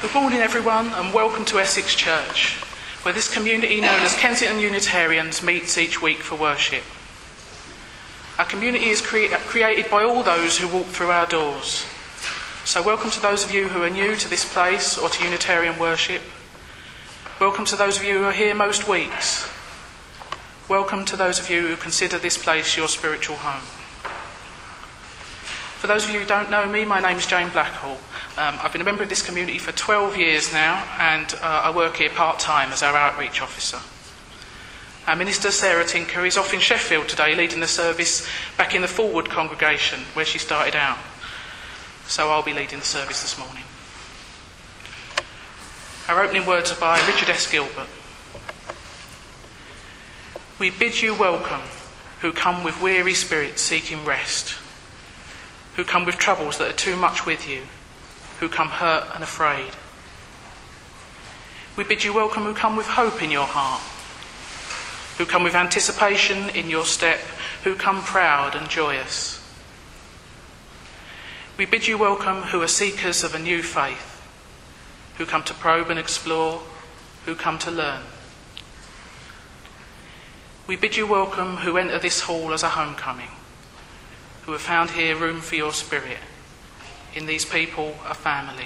Good morning everyone and welcome to Essex Church, where this community known as Kensington Unitarians meets each week for worship. Our community is created by all those who walk through our doors. So welcome to those of you who are new to this place or to Unitarian worship. Welcome to those of you who are here most weeks. Welcome to those of you who consider this place your spiritual home. For those of you who don't know me, my name is Jane Blackhall. I've been a member of this community for 12 years now, and I work here part-time as our outreach officer. Our minister, Sarah Tinker, is off in Sheffield today leading the service back in the Forward congregation where she started out. So I'll be leading the service this morning. Our opening words are by Richard S. Gilbert. We bid you welcome, who come with weary spirits seeking rest, who come with troubles that are too much with you, who come hurt and afraid. We bid you welcome who come with hope in your heart, who come with anticipation in your step, who come proud and joyous. We bid you welcome who are seekers of a new faith, who come to probe and explore, who come to learn. We bid you welcome who enter this hall as a homecoming, who have found here room for your spirit. In these people, a family.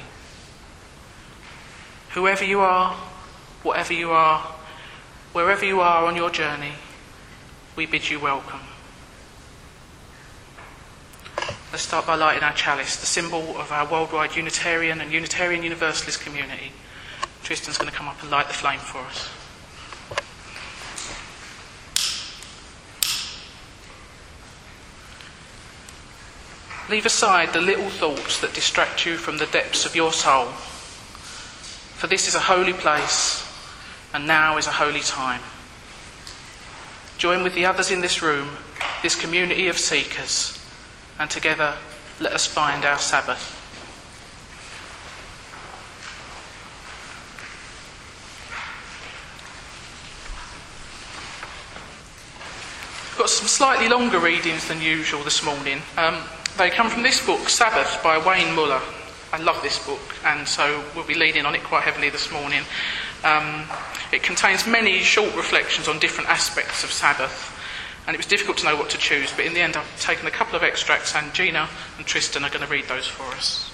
Whoever you are, whatever you are, wherever you are on your journey, we bid you welcome. Let's start by lighting our chalice, the symbol of our worldwide Unitarian and Unitarian Universalist community. Tristan's going to come up and light the flame for us. Leave aside the little thoughts that distract you from the depths of your soul. For this is a holy place, and now is a holy time. Join with the others in this room, this community of seekers, and together let us find our Sabbath. We've got some slightly longer readings than usual this morning. They come from this book, Sabbath, by Wayne Muller. I love this book, and so we'll be leaning on it quite heavily this morning. It contains many short reflections on different aspects of Sabbath, and it was difficult to know what to choose, but in the end I've taken a couple of extracts, and Gina and Tristan are going to read those for us.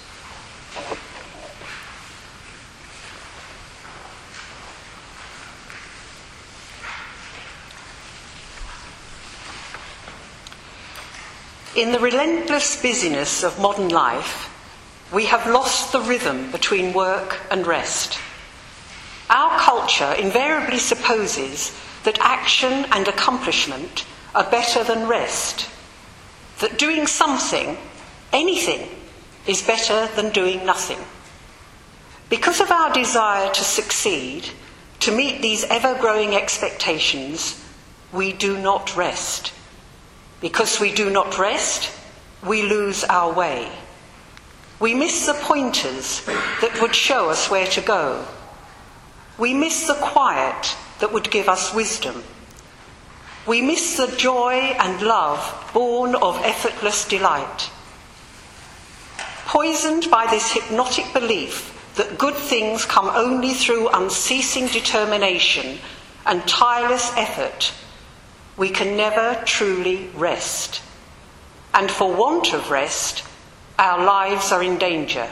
In the relentless busyness of modern life, we have lost the rhythm between work and rest. Our culture invariably supposes that action and accomplishment are better than rest, that doing something, anything, is better than doing nothing. Because of our desire to succeed, to meet these ever-growing expectations, we do not rest. Because we do not rest, we lose our way. We miss the pointers that would show us where to go. We miss the quiet that would give us wisdom. We miss the joy and love born of effortless delight. Poisoned by this hypnotic belief that good things come only through unceasing determination and tireless effort, we can never truly rest. And for want of rest, our lives are in danger.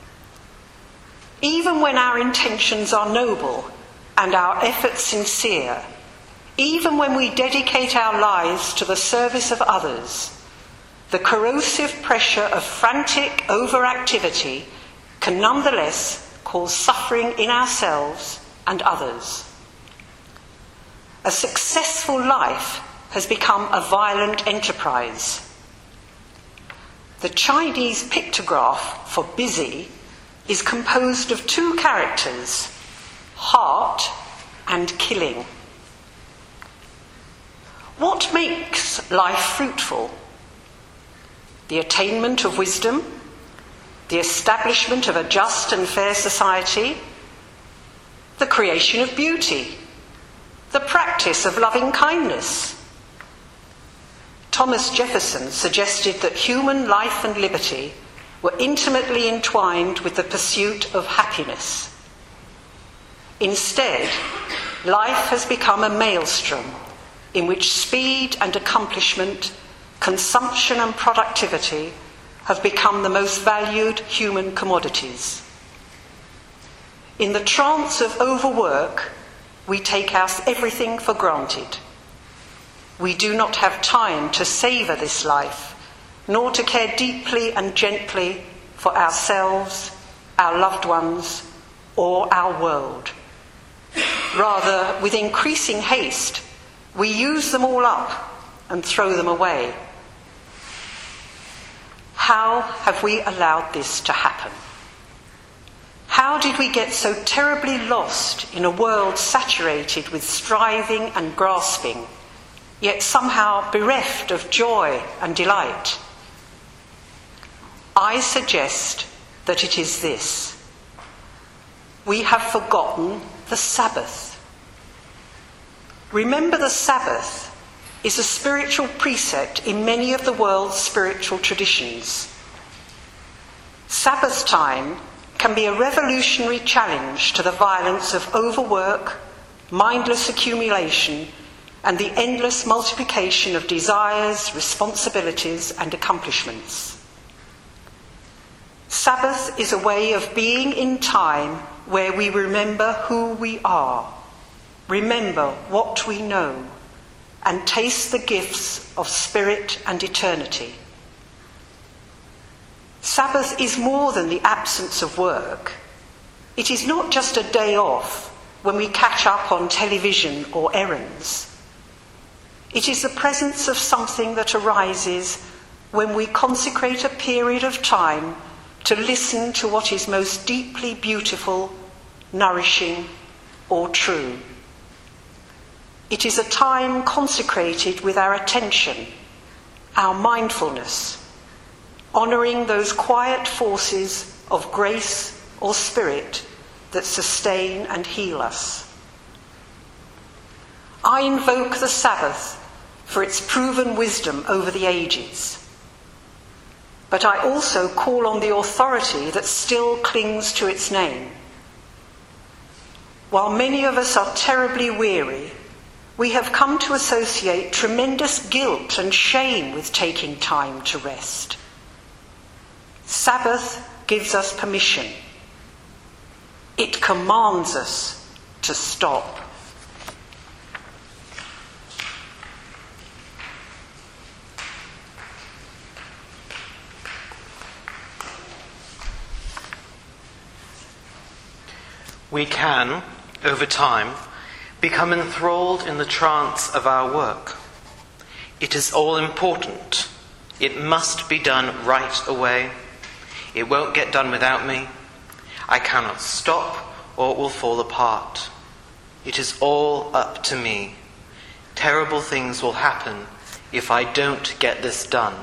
Even when our intentions are noble and our efforts sincere, even when we dedicate our lives to the service of others, the corrosive pressure of frantic overactivity can nonetheless cause suffering in ourselves and others. A successful life has become a violent enterprise. The Chinese pictograph for busy is composed of two characters, heart and killing. What makes life fruitful? The attainment of wisdom, the establishment of a just and fair society, the creation of beauty, the practice of loving kindness. Thomas Jefferson suggested that human life and liberty were intimately entwined with the pursuit of happiness. Instead, life has become a maelstrom in which speed and accomplishment, consumption and productivity have become the most valued human commodities. In the trance of overwork, we take everything for granted. We do not have time to savour this life, nor to care deeply and gently for ourselves, our loved ones, or our world. Rather, with increasing haste, we use them all up and throw them away. How have we allowed this to happen? How did we get so terribly lost in a world saturated with striving and grasping, yet somehow bereft of joy and delight? I suggest that it is this: we have forgotten the Sabbath. Remember, the Sabbath is a spiritual precept in many of the world's spiritual traditions. Sabbath time can be a revolutionary challenge to the violence of overwork, mindless accumulation, and the endless multiplication of desires, responsibilities, and accomplishments. Sabbath is a way of being in time where we remember who we are, remember what we know, and taste the gifts of spirit and eternity. Sabbath is more than the absence of work. It is not just a day off when we catch up on television or errands. It is the presence of something that arises when we consecrate a period of time to listen to what is most deeply beautiful, nourishing, or true. It is a time consecrated with our attention, our mindfulness, honouring those quiet forces of grace or spirit that sustain and heal us. I invoke the Sabbath for its proven wisdom over the ages, but I also call on the authority that still clings to its name. While many of us are terribly weary, we have come to associate tremendous guilt and shame with taking time to rest. Sabbath gives us permission. It commands us to stop. We can, over time, become enthralled in the trance of our work. It is all important. It must be done right away. It won't get done without me. I cannot stop or it will fall apart. It is all up to me. Terrible things will happen if I don't get this done.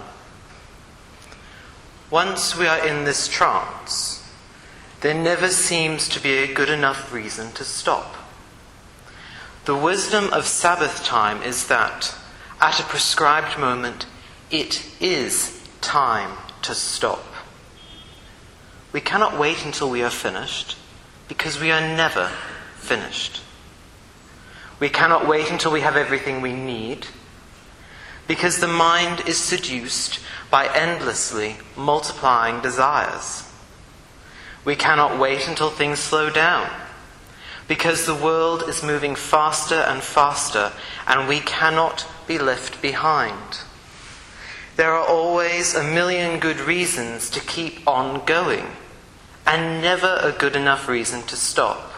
Once we are in this trance, there never seems to be a good enough reason to stop. The wisdom of Sabbath time is that, at a prescribed moment, it is time to stop. We cannot wait until we are finished, because we are never finished. We cannot wait until we have everything we need, because the mind is seduced by endlessly multiplying desires. We cannot wait until things slow down, because the world is moving faster and faster, and we cannot be left behind. There are always a million good reasons to keep on going, and never a good enough reason to stop.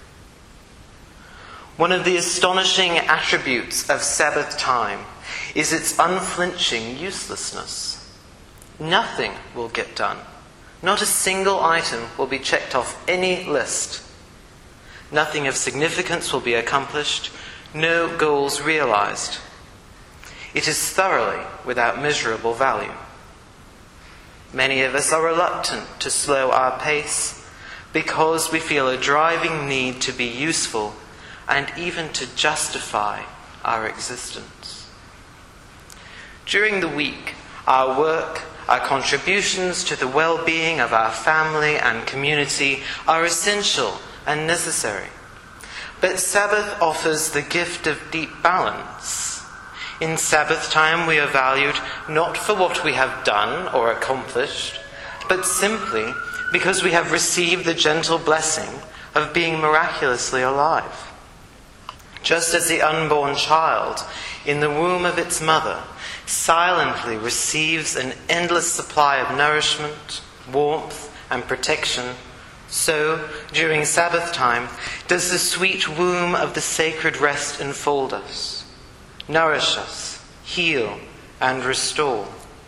One of the astonishing attributes of Sabbath time is its unflinching uselessness. Nothing will get done. Not a single item will be checked off any list. Nothing of significance will be accomplished. No goals realized. It is thoroughly without measurable value. Many of us are reluctant to slow our pace because we feel a driving need to be useful and even to justify our existence. During the week, our work, our contributions to the well-being of our family and community are essential and necessary. But Sabbath offers the gift of deep balance. In Sabbath time we are valued not for what we have done or accomplished, but simply because we have received the gentle blessing of being miraculously alive. Just as the unborn child in the womb of its mother silently receives an endless supply of nourishment, warmth, and protection, so during Sabbath time does the sweet womb of the sacred rest enfold us, nourish us, heal, and restore.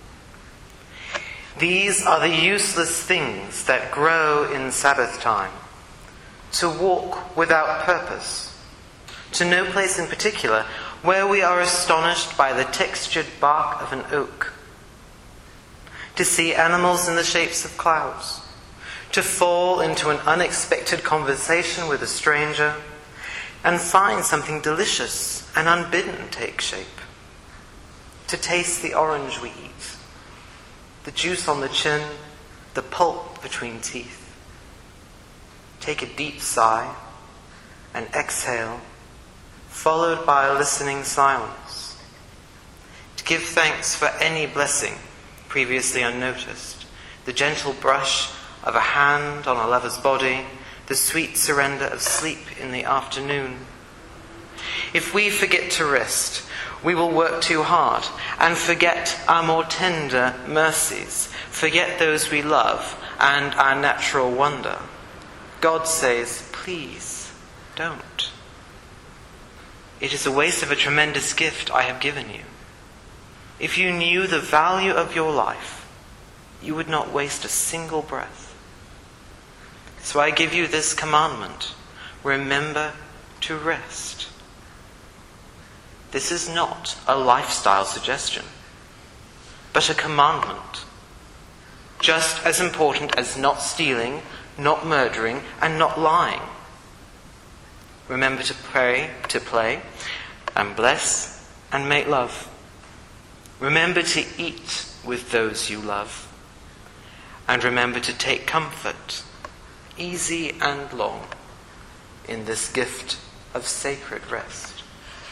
These are the useless things that grow in Sabbath time: to walk without purpose, to no place in particular, where we are astonished by the textured bark of an oak, to see animals in the shapes of clouds, to fall into an unexpected conversation with a stranger and find something delicious and unbidden take shape, to taste the orange we eat, the juice on the chin, the pulp between teeth, take a deep sigh, and exhale, followed by a listening silence, to give thanks for any blessing previously unnoticed, the gentle brush of a hand on a lover's body, the sweet surrender of sleep in the afternoon. If we forget to rest, we will work too hard and forget our more tender mercies, forget those we love and our natural wonder. God says, please don't. It is a waste of a tremendous gift I have given you. If you knew the value of your life, you would not waste a single breath. So I give you this commandment: remember to rest. This is not a lifestyle suggestion, but a commandment, just as important as not stealing, not murdering, and not lying. Remember to pray, to play, and bless, and make love. Remember to eat with those you love. And remember to take comfort, easy and long, in this gift of sacred rest.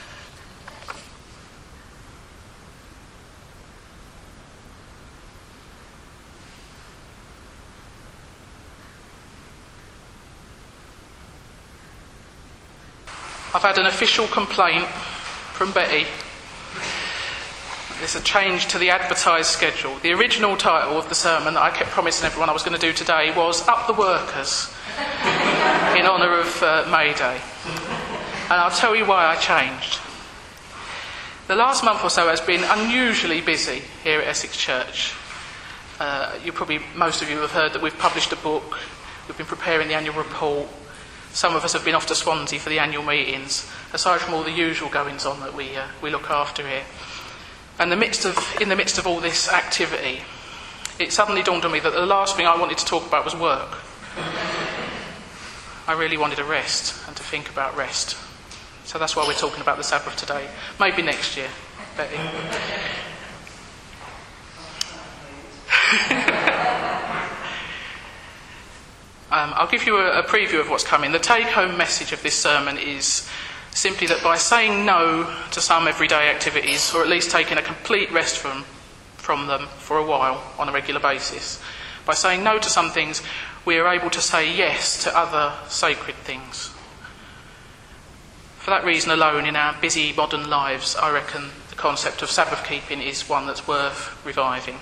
I've had an official complaint from Betty. There's a change to the advertised schedule. The original title of the sermon that I kept promising everyone I was going to do today was Up the Workers, in honour of May Day. And I'll tell you why I changed. The last month or so has been unusually busy here at Essex Church. Most of you have heard that we've published a book, we've been preparing the annual report. Some of us have been off to Swansea for the annual meetings, aside from all the usual goings-on that we look after here. And in the midst of all this activity, it suddenly dawned on me that the last thing I wanted to talk about was work. I really wanted a rest and to think about rest. So that's why we're talking about the Sabbath today. Maybe next year, Betty. I'll give you a preview of what's coming. The take-home message of this sermon is simply that by saying no to some everyday activities, or at least taking a complete rest from them for a while on a regular basis, by saying no to some things, we are able to say yes to other sacred things. For that reason alone, in our busy modern lives, I reckon the concept of Sabbath keeping is one that's worth reviving.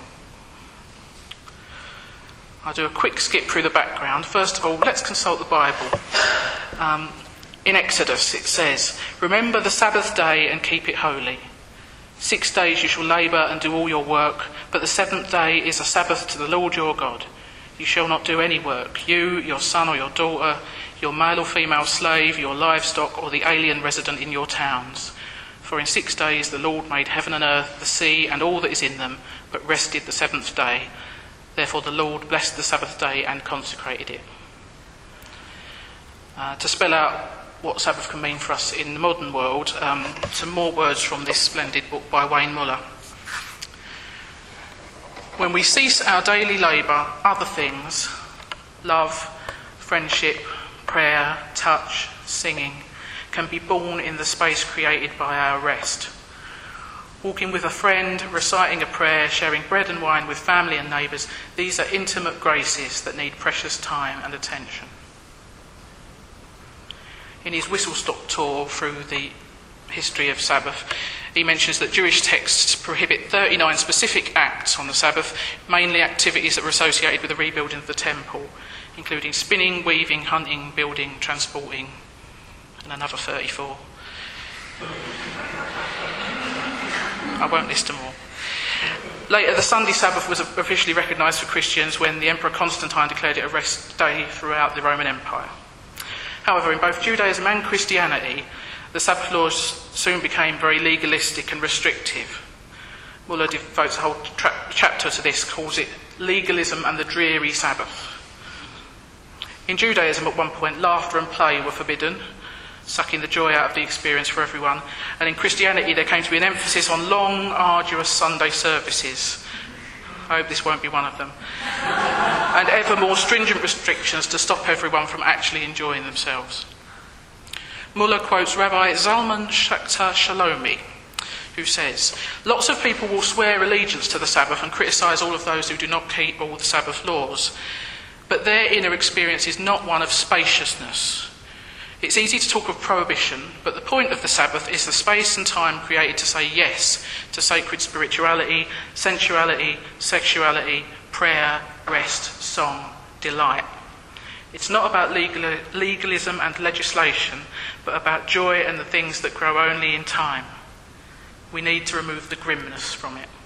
I'll do a quick skip through the background. First of all, let's consult the Bible. In Exodus it says, "Remember the Sabbath day and keep it holy. 6 days you shall labour and do all your work, but the seventh day is a Sabbath to the Lord your God. You shall not do any work, you, your son or your daughter, your male or female slave, your livestock, or the alien resident in your towns. For in 6 days the Lord made heaven and earth, the sea, and all that is in them, but rested the seventh day. Therefore the Lord blessed the Sabbath day and consecrated it." To spell out what Sabbath can mean for us in the modern world, some more words from this splendid book by Wayne Muller. When we cease our daily labour, other things, love, friendship, prayer, touch, singing, can be born in the space created by our rest. Walking with a friend, reciting a prayer, sharing bread and wine with family and neighbours, these are intimate graces that need precious time and attention. In his whistle-stop tour through the history of Sabbath, he mentions that Jewish texts prohibit 39 specific acts on the Sabbath, mainly activities that were associated with the rebuilding of the temple, including spinning, weaving, hunting, building, transporting, and another 34. I won't list them all. Later, the Sunday Sabbath was officially recognised for Christians when the Emperor Constantine declared it a rest day throughout the Roman Empire. However, in both Judaism and Christianity, the Sabbath laws soon became very legalistic and restrictive. Muller devotes a whole chapter to this, calls it legalism and the dreary Sabbath. In Judaism, at one point, laughter and play were forbidden, sucking the joy out of the experience for everyone. And in Christianity, there came to be an emphasis on long, arduous Sunday services. I hope this won't be one of them. And ever more stringent restrictions to stop everyone from actually enjoying themselves. Muller quotes Rabbi Zalman Schachter Shalomi, who says, "Lots of people will swear allegiance to the Sabbath and criticise all of those who do not keep all the Sabbath laws. But their inner experience is not one of spaciousness. It's easy to talk of prohibition, but the point of the Sabbath is the space and time created to say yes to sacred spirituality, sensuality, sexuality, prayer, rest, song, delight. It's not about legalism and legislation, but about joy and the things that grow only in time. We need to remove the grimness from it."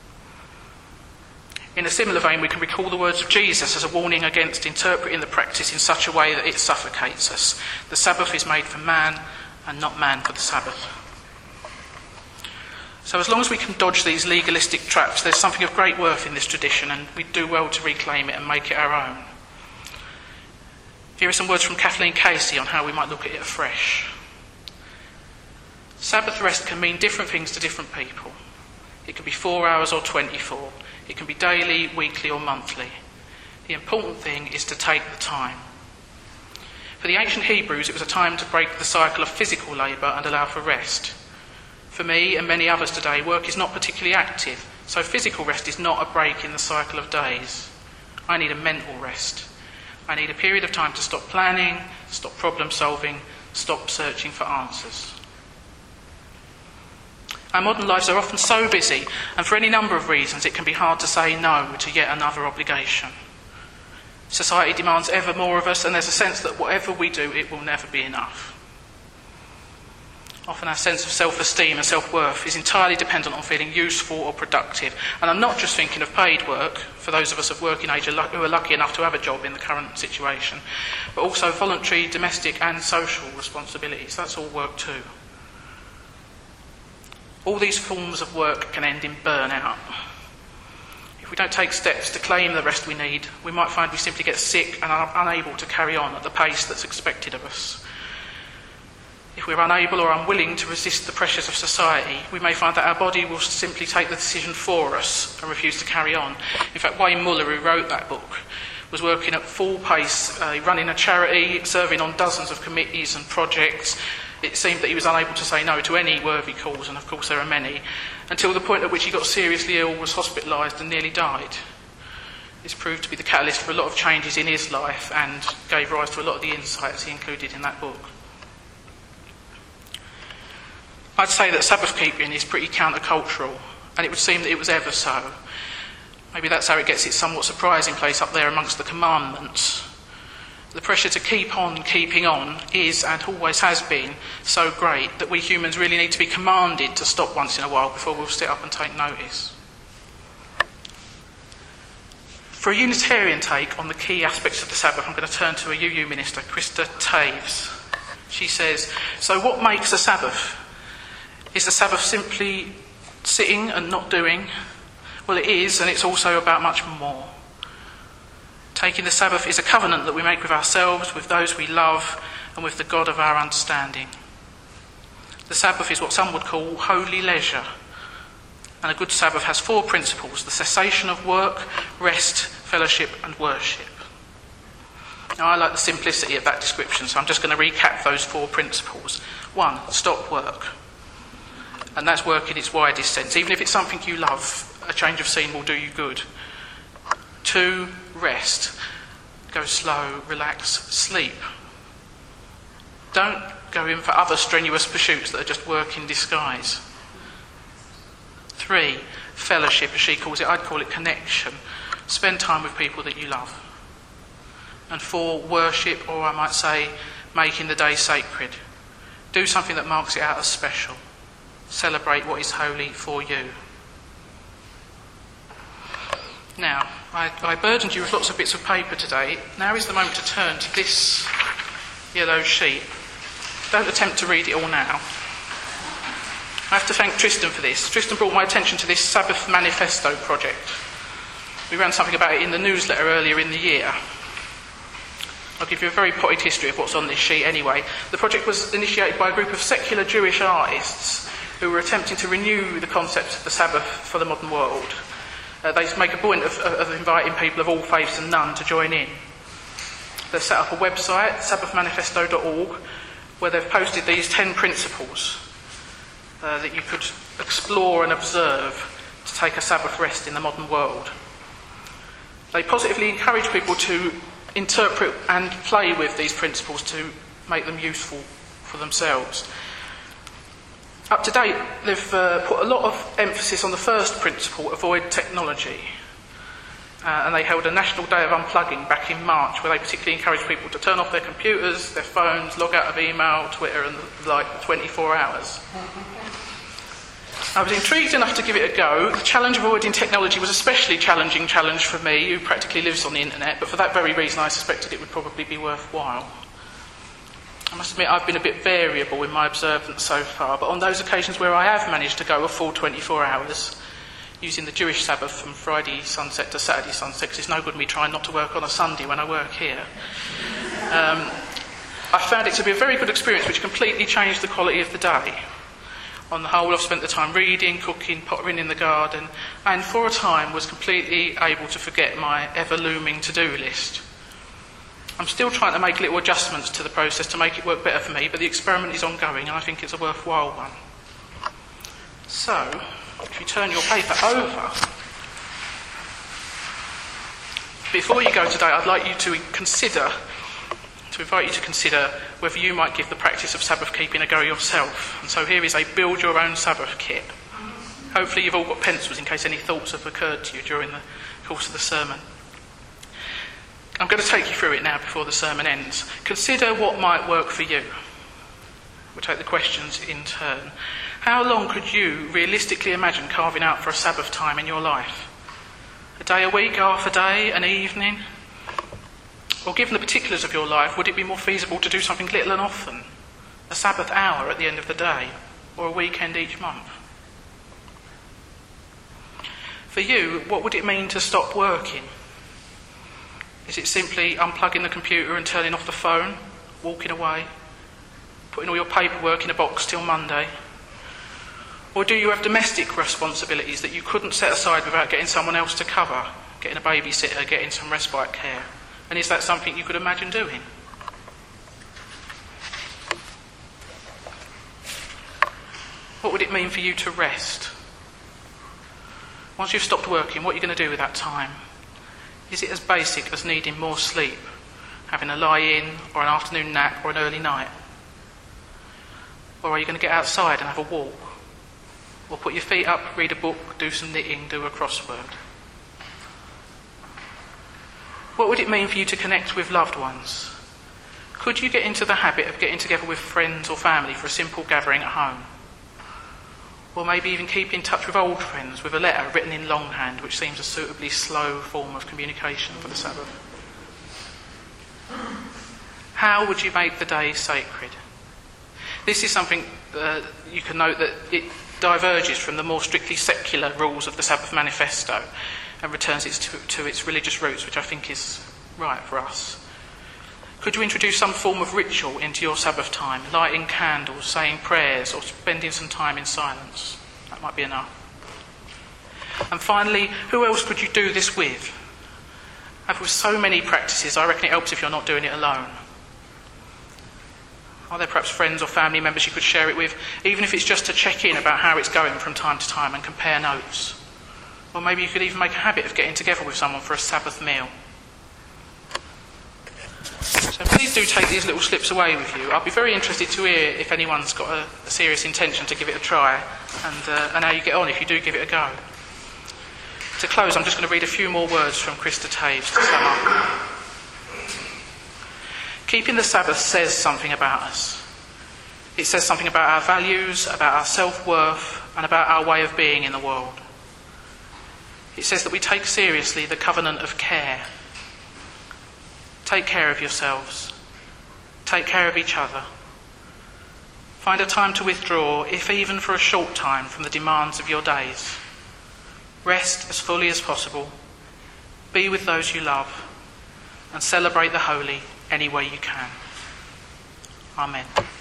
In a similar vein, we can recall the words of Jesus as a warning against interpreting the practice in such a way that it suffocates us. The Sabbath is made for man and not man for the Sabbath. So as long as we can dodge these legalistic traps, there's something of great worth in this tradition, and we do well to reclaim it and make it our own. Here are some words from Kathleen Casey on how we might look at it afresh. Sabbath rest can mean different things to different people. It can be 4 hours or 24. It can be daily, weekly or monthly. The important thing is to take the time. For the ancient Hebrews, it was a time to break the cycle of physical labour and allow for rest. For me and many others today, work is not particularly active, so physical rest is not a break in the cycle of days. I need a mental rest. I need a period of time to stop planning, stop problem solving, stop searching for answers. Our modern lives are often so busy, and for any number of reasons it can be hard to say no to yet another obligation. Society demands ever more of us, and there's a sense that whatever we do, it will never be enough. Often our sense of self-esteem and self-worth is entirely dependent on feeling useful or productive. And I'm not just thinking of paid work, for those of us of working age who are lucky enough to have a job in the current situation, but also voluntary, domestic and social responsibilities. That's all work too. All these forms of work can end in burnout. If we don't take steps to claim the rest we need, we might find we simply get sick and are unable to carry on at the pace that's expected of us. If we're unable or unwilling to resist the pressures of society, we may find that our body will simply take the decision for us and refuse to carry on. In fact, Wayne Muller, who wrote that book, was working at full pace, running a charity, serving on dozens of committees and projects. It seemed that he was unable to say no to any worthy cause, and of course there are many, until the point at which he got seriously ill, was hospitalised and nearly died. This proved to be the catalyst for a lot of changes in his life and gave rise to a lot of the insights he included in that book. I'd say that Sabbath keeping is pretty countercultural, and it would seem that it was ever so. Maybe that's how it gets its somewhat surprising place up there amongst the commandments. The pressure to keep on keeping on is, and always has been, so great that we humans really need to be commanded to stop once in a while before we'll sit up and take notice. For a Unitarian take on the key aspects of the Sabbath, I'm going to turn to a UU minister, Krista Taves. She says, "So what makes a Sabbath? Is the Sabbath simply sitting and not doing? Well, it is, and it's also about much more. Taking the Sabbath is a covenant that we make with ourselves, with those we love, and with the God of our understanding. The Sabbath is what some would call holy leisure. And a good Sabbath has 4 principles: the cessation of work, rest, fellowship and worship. Now, I like the simplicity of that description, so I'm just going to recap those 4 principles. 1, stop work. And that's work in its widest sense. Even if it's something you love, a change of scene will do you good. 2, rest. Go slow, relax, sleep. Don't go in for other strenuous pursuits that are just work in disguise. 3, fellowship, as she calls it. I'd call it connection. Spend time with people that you love. And 4, worship, or I might say, making the day sacred. Do something that marks it out as special. Celebrate what is holy for you. Now, I burdened you with lots of bits of paper today. Now is the moment to turn to this yellow sheet. Don't attempt to read it all now. I have to thank Tristan for this. Tristan brought my attention to this Sabbath Manifesto project. We ran something about it in the newsletter earlier in the year. I'll give you a very potted history of what's on this sheet anyway. The project was initiated by a group of secular Jewish artists who were attempting to renew the concept of the Sabbath for the modern world. They make a point of inviting people of all faiths and none to join in. They've set up a website, sabbathmanifesto.org, where they've posted these 10 principles that you could explore and observe to take a Sabbath rest in the modern world. They positively encourage people to interpret and play with these principles to make them useful for themselves. Up to date, they've put a lot of emphasis on the first principle, avoid technology. And they held a National Day of Unplugging back in March, where they particularly encouraged people to turn off their computers, their phones, log out of email, Twitter and the like for 24 hours. I was intrigued enough to give it a go. The challenge of avoiding technology was an especially challenging challenge for me, who practically lives on the internet, but for that very reason I suspected it would probably be worthwhile. I must admit I've been a bit variable in my observance so far, but on those occasions where I have managed to go a full 24 hours, using the Jewish Sabbath from Friday sunset to Saturday sunset, because it's no good me trying not to work on a Sunday when I work here, I found it to be a very good experience which completely changed the quality of the day. On the whole, I've spent the time reading, cooking, pottering in the garden, and for a time was completely able to forget my ever-looming to-do list. I'm still trying to make little adjustments to the process to make it work better for me, but the experiment is ongoing and I think it's a worthwhile one. So, if you turn your paper over, before you go today, I'd like you to invite you to consider whether you might give the practice of Sabbath keeping a go yourself. And so here is a build your own Sabbath kit. Hopefully you've all got pencils in case any thoughts have occurred to you during the course of the sermon. I'm going to take you through it now before the sermon ends. Consider what might work for you. We'll take the questions in turn. How long could you realistically imagine carving out for a Sabbath time in your life? A day a week, half a day, an evening? Or given the particulars of your life, would it be more feasible to do something little and often? A Sabbath hour at the end of the day, or a weekend each month? For you, what would it mean to stop working? Is it simply unplugging the computer and turning off the phone, walking away, putting all your paperwork in a box till Monday? Or do you have domestic responsibilities that you couldn't set aside without getting someone else to cover, getting a babysitter, getting some respite care? And is that something you could imagine doing? What would it mean for you to rest? Once you've stopped working, what are you going to do with that time? Is it as basic as needing more sleep, having a lie-in or an afternoon nap or an early night? Or are you going to get outside and have a walk? Or put your feet up, read a book, do some knitting, do a crossword? What would it mean for you to connect with loved ones? Could you get into the habit of getting together with friends or family for a simple gathering at home? Or maybe even keep in touch with old friends with a letter written in longhand, which seems a suitably slow form of communication for the Sabbath. How would you make the day sacred? This is something you can note that it diverges from the more strictly secular rules of the Sabbath Manifesto and returns it to its religious roots, which I think is right for us. Could you introduce some form of ritual into your Sabbath time, lighting candles, saying prayers, or spending some time in silence? That might be enough. And finally, who else could you do this with? With so many practices, I reckon it helps if you're not doing it alone. Are there perhaps friends or family members you could share it with, even if it's just to check in about how it's going from time to time and compare notes? Or maybe you could even make a habit of getting together with someone for a Sabbath meal. So please do take these little slips away with you. I'd be very interested to hear if anyone's got a serious intention to give it a try and how you get on if you do give it a go. To close, I'm just going to read a few more words from Krista Taves to sum up. Keeping the Sabbath says something about us. It says something about our values, about our self-worth, and about our way of being in the world. It says that we take seriously the covenant of care. Take care of yourselves. Take care of each other. Find a time to withdraw, if even for a short time, from the demands of your days. Rest as fully as possible. Be with those you love. And celebrate the holy any way you can. Amen.